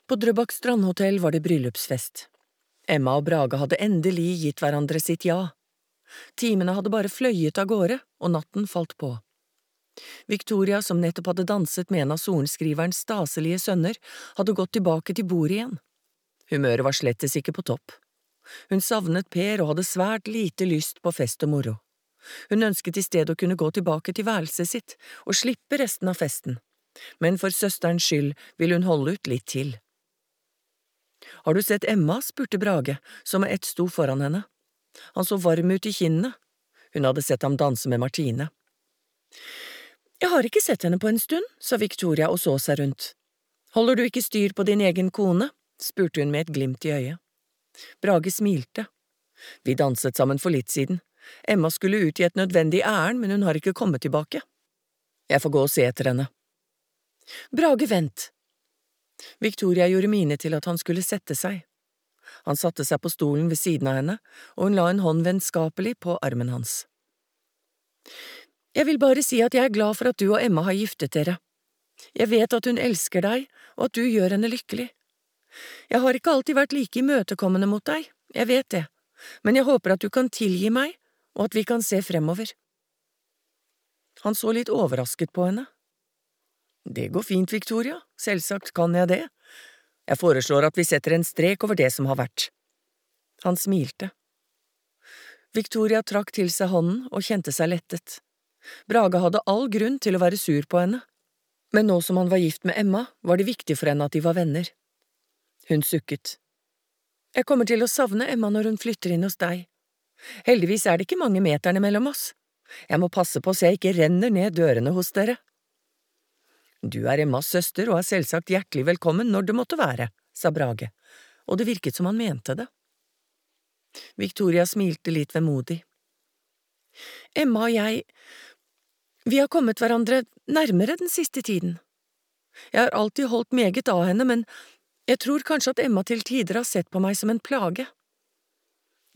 På Drøbak strandhotell var det bryllupsfest. Emma og Brage hadde endelig gitt hverandre sitt ja. Timene hadde bare fløyet av gårde, og natten falt på. Victoria, som nettopp hadde danset med en av sorenskriverens staselige sønner, hadde gått tilbake til bordet igjen. Humøret var slettes ikke på topp. Hun savnet Per og hadde svært lite lyst på fest og moro. Hun ønsket i stedet å kunne gå tilbake til værelset sitt og slippe resten av festen, men for søsterens skyld ville hun holde ut litt til. Har du sett Emma? Spurte Brage, som med ett sto foran henne. Han så varm ut i kinnene. Hun hadde sett ham danse med Martine. Jeg har ikke sett henne på en stund, sa Victoria og så seg rundt. Holder du ikke styr på din egen kone? Spurte hun med et glimt i øyet. Brage smilte. Vi danset sammen for litt siden. Emma skulle ut i et nødvendig ærend, men hun har ikke kommet tilbake. Jeg får gå og se etter henne. Brage, vent. Victoria gjorde mine til at han skulle sette seg. Han satte seg på stolen ved siden av henne, og hun la en hånd vennskapelig på armen hans. Jeg vil bare si at jeg er glad for at du og Emma har giftet dere. Jeg vet at hun elsker deg, og at du gjør henne lykkelig. Jeg har ikke alltid vært like imøtekommende mot deg, jeg vet det, men jeg håper at du kan tilgi meg, og at vi kan se fremover. Han så litt overrasket på henne. Det går fint, Victoria, selvsagt kan jeg det. Jeg foreslår at vi setter en strek over det som har vært. Han smilte. Victoria trakk til seg hånden og kjente seg lettet. Brage hadde all grunn til å være sur på henne, men nå som han var gift med Emma, var det viktig for henne at de var venner. Hun sukket. Jeg kommer til å savne Emma når hun flytter inn hos deg. Heldigvis er det ikke mange meterne mellom oss. Jeg må passe på så jeg ikke renner ned dørene hos dere. Du er Emmas søster og er selvsagt hjertelig velkommen når det måtte være, sa Brage, og det virket som han mente det. Victoria smilte litt vemodig. Emma og jeg, vi har kommet hverandre nærmere den siste tiden. Jeg har alltid holdt meget av henne, men jeg tror kanskje at Emma til tider har sett på meg som en plage.